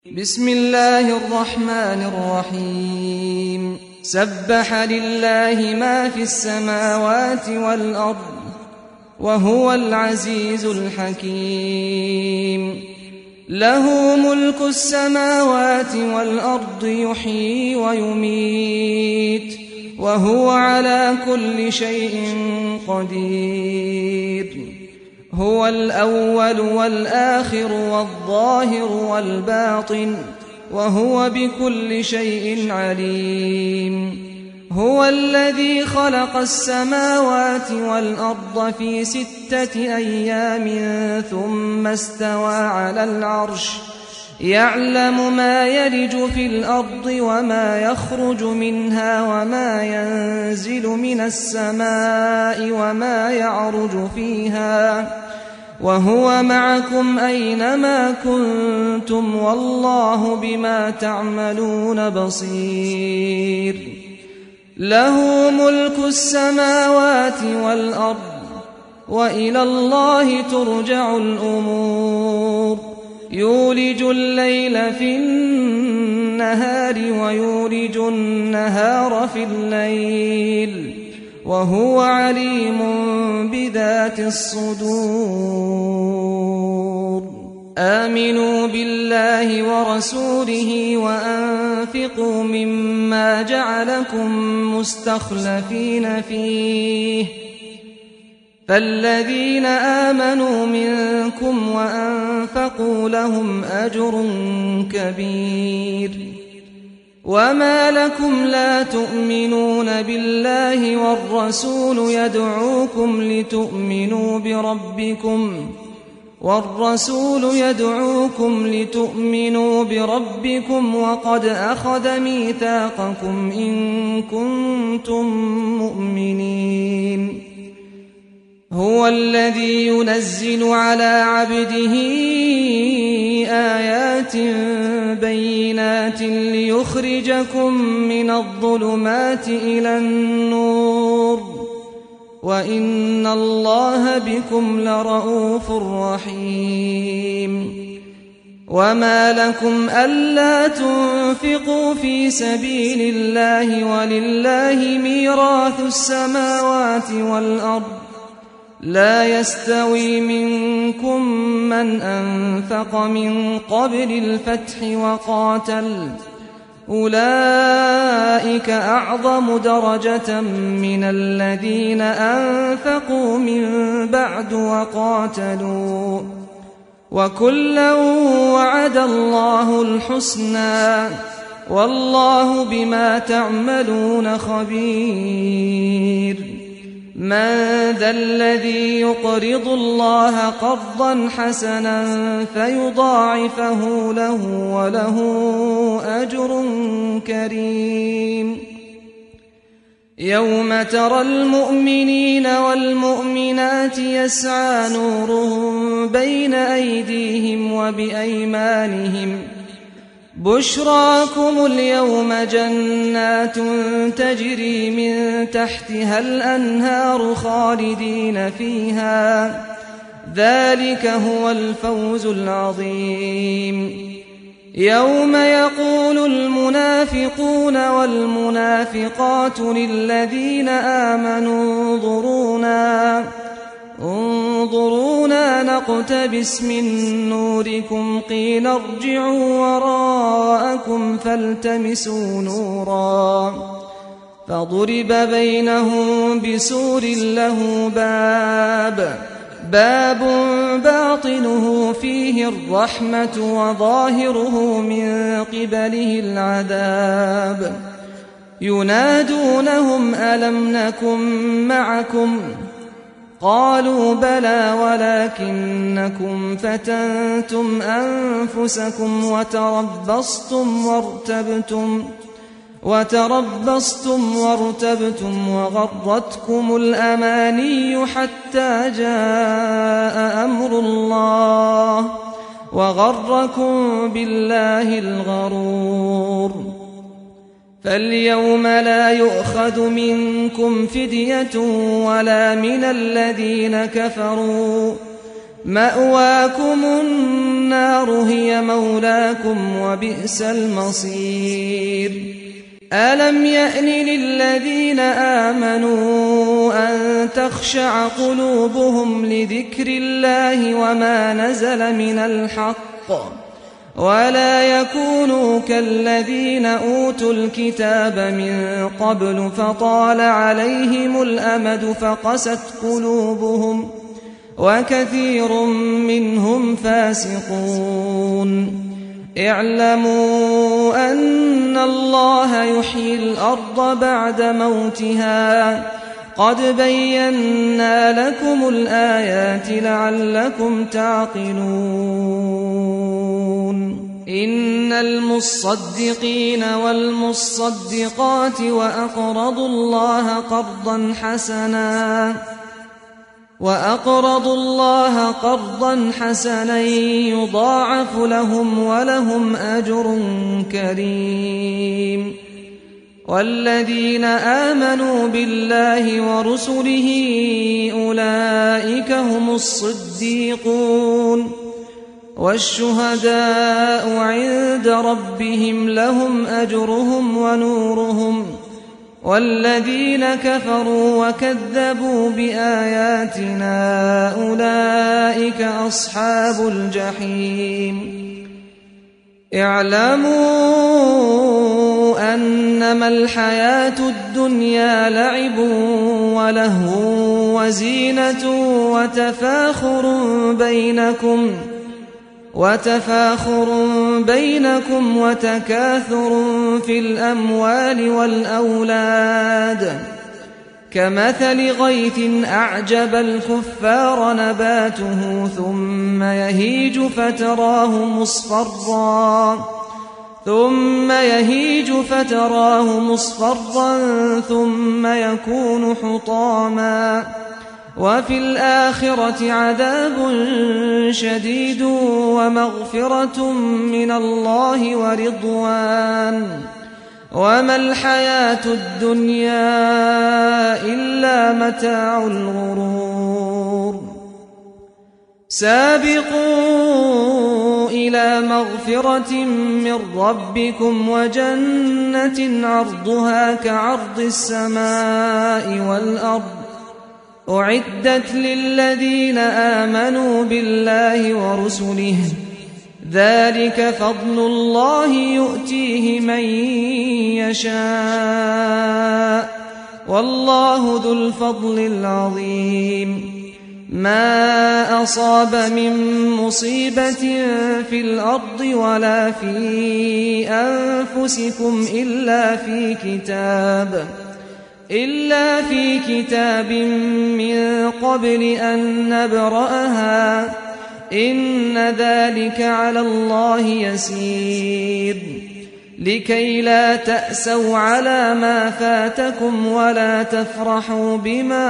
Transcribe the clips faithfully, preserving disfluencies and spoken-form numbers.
بسم الله الرحمن الرحيم سبح لله ما في السماوات والأرض وهو العزيز الحكيم له ملك السماوات والأرض يحيي ويميت وهو على كل شيء قدير هو الأول والآخر والظاهر والباطن وهو بكل شيء عليم هو الذي خلق السماوات والأرض في ستة أيام ثم استوى على العرش يعلم ما يلج في الأرض وما يخرج منها وما ينزل من السماء وما يعرج فيها وهو معكم أينما كنتم والله بما تعملون بصير له ملك السماوات والأرض وإلى الله ترجع الأمور يولج الليل في النهار ويولج النهار في الليل وهو عليم بذات الصدور آمنوا بالله ورسوله وأنفقوا مما جعلكم مستخلفين فيه فالذين آمنوا منكم وأنفقوا لهم أجر كبير وما لكم لا تؤمنون بالله والرسول يدعوكم لتؤمنوا بربكم والرسول يدعوكم لتؤمنوا بربكم وقد أخذ ميثاقكم إن كنتم مؤمنين هو الذي ينزل على عبده آيات بينات ليخرجكم من الظلمات إلى النور وإن الله بكم لرؤوف رحيم وما لكم ألا تنفقوا في سبيل الله ولله ميراث السماوات والأرض لا يستوي منكم من أنفق من قبل الفتح وقاتل أولئك أعظم درجة من الذين أنفقوا من بعد وقاتلوا وكلا وعد الله الحسنى والله بما تعملون خبير من ذا الذي يقرض الله قرضا حسنا فيضاعفه له وله أجر كريم يوم ترى المؤمنين والمؤمنات يسعى نورهم بين أيديهم وبأيمانهم بشراكم اليوم جنات تجري من تحتها الأنهار خالدين فيها ذلك هو الفوز العظيم يوم يقول المنافقون والمنافقات للذين آمنوا انظرونا انظرونا نقتبس من نوركم قيل ارجعوا وراءكم فالتمسوا نورا فضرب بينهم بسور له باب باب باطنه فيه الرحمة وظاهره من قبله العذاب ينادونهم ألم نكن معكم قالوا بلى ولكنكم فتنتم أنفسكم وتربصتم وارتبتم وتربصتم وارتبتم وغرتكم الأماني حتى جاء أمر الله وغركم بالله الغرور فاليوم لا يؤخذ منكم فدية ولا من الذين كفروا مأواكم النار هي مولاكم وبئس المصير ألم يأن للذين آمنوا أن تخشع قلوبهم لذكر الله وما نزل من الحق ولا يكونوا كالذين أوتوا الكتاب من قبل فطال عليهم الأمد فقست قلوبهم وكثير منهم فاسقون اعلموا أن الله يحيي الأرض بعد موتها قد بينا لكم الآيات لعلكم تعقلون إن المصدقين والمصدقات وأقرضوا الله قرضا حسنا وأقرضوا الله قرضا حسنا يضاعف لهم ولهم أجر كريم والذين آمنوا بالله ورسله أولئك هم الصديقون والشهداء عند ربهم لهم أجرهم ونورهم والذين كفروا وكذبوا بآياتنا أولئك أصحاب الجحيم اعلموا أنما الحياة الدنيا لعب ولهو وزينة وتفاخر بينكم وتفاخر بينكم وتكاثر في الأموال والأولاد كمثل غيث أعجب الكفار نباته ثم يهيج فتراه مصفرا ثم يهيج فتراه مصفرا ثم يكون حطاما وفي الآخرة عذاب شديد ومغفرة من الله ورضوان وما الحياة الدنيا إلا متاع الغرور سابقوا إلى مغفرة من ربكم وجنة عرضها كعرض السماء والأرض أعدت للذين آمنوا بالله ورسله ذلك فضل الله يؤتيه من يشاء والله ذو الفضل العظيم ما أصاب من مصيبة في الأرض ولا في أنفسكم إلا في كتاب إلا في كتاب من قبل أن نبرأها إن ذلك على الله يسير لكي لا تأسوا على ما فاتكم ولا تفرحوا بما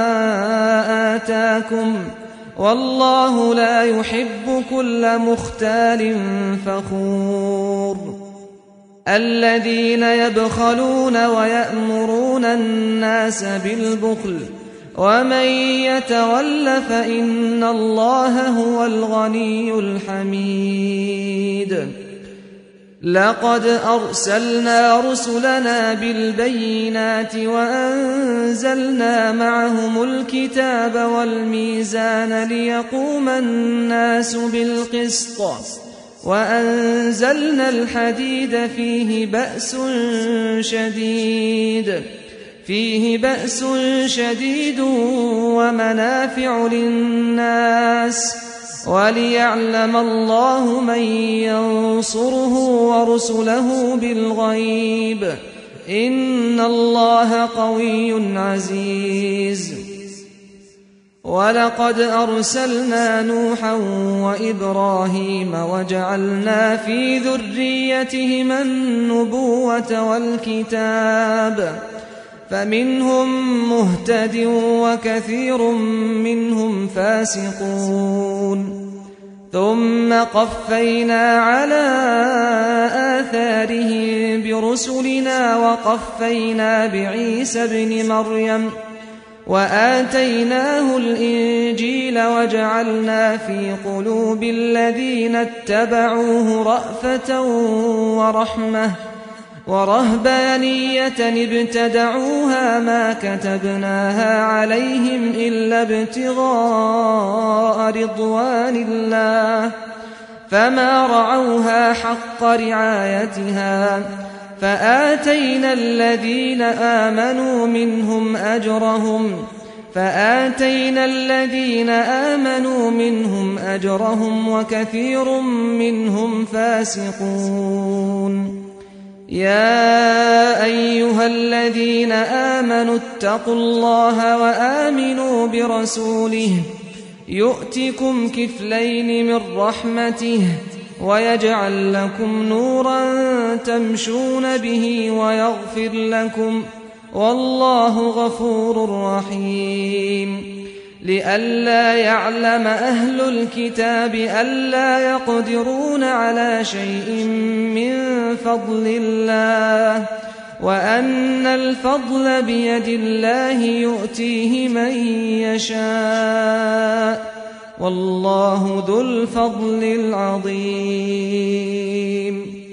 آتاكم والله لا يحب كل مختال فخور الذين يبخلون ويأمرون الناس بالبخل ومن يتول فإن الله هو الغني الحميد لقد أرسلنا رسلنا بالبينات وأنزلنا معهم الكتاب والميزان ليقوم الناس بالقسط وأنزلنا الحديد فيه بأس شديد فيه بأس شديد ومنافع للناس وليعلم الله من ينصره ورسله بالغيب إن الله قوي عزيز ولقد أرسلنا نوحا وإبراهيم وجعلنا في ذريتهما النبوة والكتاب فمنهم مهتد وكثير منهم فاسقون ثم قفينا على آثارهم برسلنا وقفينا بعيسى ابن مريم وآتيناه الإنجيل وجعلنا في قلوب الذين اتبعوه رأفة ورحمة ورهبانية ابتدعوها ما كتبناها عليهم إلا ابتغاء رضوان الله فما رعوها حق رعايتها فآتينا الذين آمنوا منهم أجرهم فآتينا الذين آمنوا منهم أجرهم وكثير منهم فاسقون. يا أيها الذين آمنوا اتقوا الله وآمنوا برسوله يؤتكم كفلين من رحمته ويجعل لكم نورا تمشون به ويغفر لكم والله غفور رحيم. لئلا يعلم أهل الكتاب ألا يقدرون على شيء من فضل الله وأن الفضل بيد الله يؤتيه من يشاء والله ذو الفضل العظيم.